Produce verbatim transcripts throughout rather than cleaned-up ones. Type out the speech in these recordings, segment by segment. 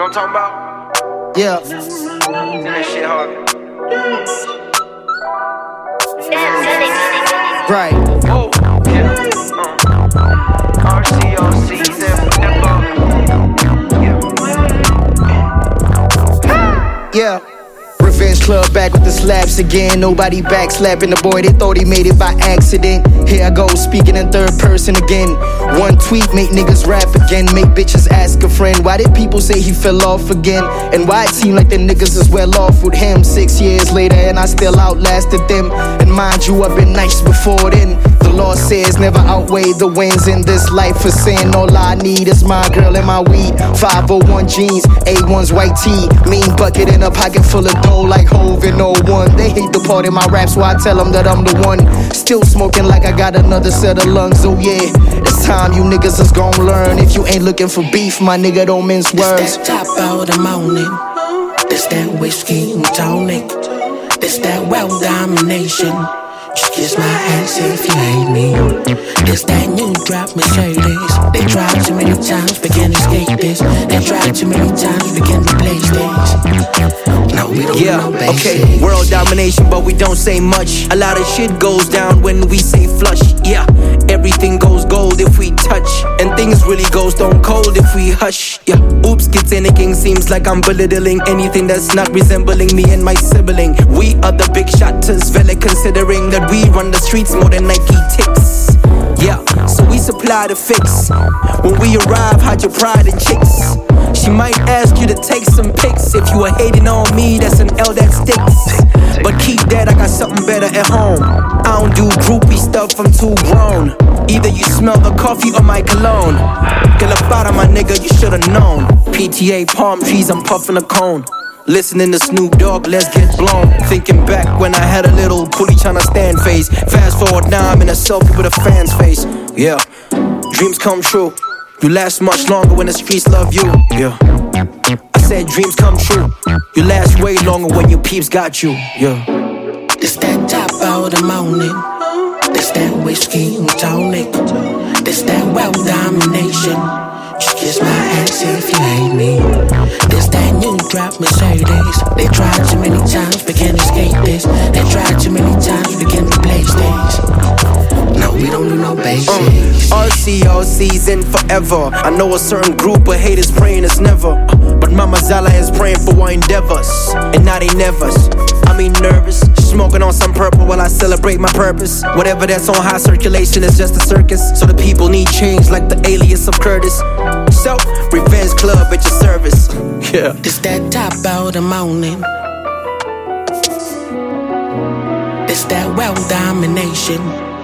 what I'm talking about? Yeah. And that shit hard. Right. Whoa. Yeah. Uh. R C O C forever. Yeah. Yeah. Revenge Club back with the slaps again. Nobody backslapping the boy, they thought he made it by accident. Here I go, speaking in third person again. One tweet make niggas rap again. Make bitches ask a friend, why did people say he fell off again? And why it seem like the niggas is well off with him? Six years later and I still outlasted them. And mind you, I've been nice before then. The law says never outweigh the wins in this life for sin. All I need is my girl and my weed. five oh one jeans, A one's white tee. Mean bucket in a pocket full of dough like Hov in oh one. They hate the part in my rap, so I tell them that I'm the one. Still smoking like I got another set of lungs. Oh yeah, it's time you niggas is gon' learn. If you ain't looking for beef, my nigga, don't mince words. This that top of the morning. This that whiskey and tonic. This that well domination. Just kiss my ass if you hate me. This that new drop Mercedes. They tried too many times, but can't escape this. They tried too many times, we can't replace this. No, we don't yeah, know basics. Okay, world domination, but we don't say much. A lot of shit goes down when we say flush. Yeah, everything goes gold if we touch, and things really go stone cold if we hush. Yeah, oops, gets anything seems like I'm belittling anything that's not resembling me and my sibling. We are the big shotters, very considering that we run the streets more than Nike ticks. Yeah, so we supply the fix. When we arrive, hide your pride in chicks. She might ask you to take some pics. If you are hating on me, that's an L that sticks. But keep that, I got something better at home. I don't do groupie stuff, I'm too grown. Either you smell the coffee or my cologne. Get up out of my nigga, you should've known. P T A palm trees, I'm puffing a cone. Listening to Snoop Dogg, let's get blown. Thinking back when I had a little coolie tryna stand face. Fast forward now, I'm in a selfie with a fan's face. Yeah, dreams come true. You last much longer when the streets love you. Yeah, I said dreams come true. You last way longer when your peeps got you. Yeah. This that top of the morning. This that whiskey and tonic. This that well domination. Just kiss my ass if you hate me. This that new drop Mercedes. They tried too many times, we can't escape this. They tried too many times, we can't replace this. No, we don't do no basics. uh, R C O C's in forever. I know a certain group of haters praying it's never, uh, but Mama Zala is praying for our endeavors. And now they nevers. I mean nervous, smoking on some purple while I celebrate my purpose. Whatever that's on high circulation is just a circus. So the people need change like the alias of Curtis. So, Revenge Club at your service. Yeah. This that top of the morning. This that well domination.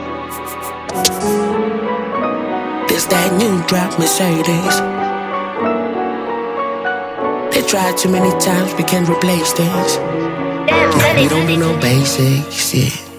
This that new drop Mercedes. They tried too many times, we can't replace this. No, we don't do no basics, yeah.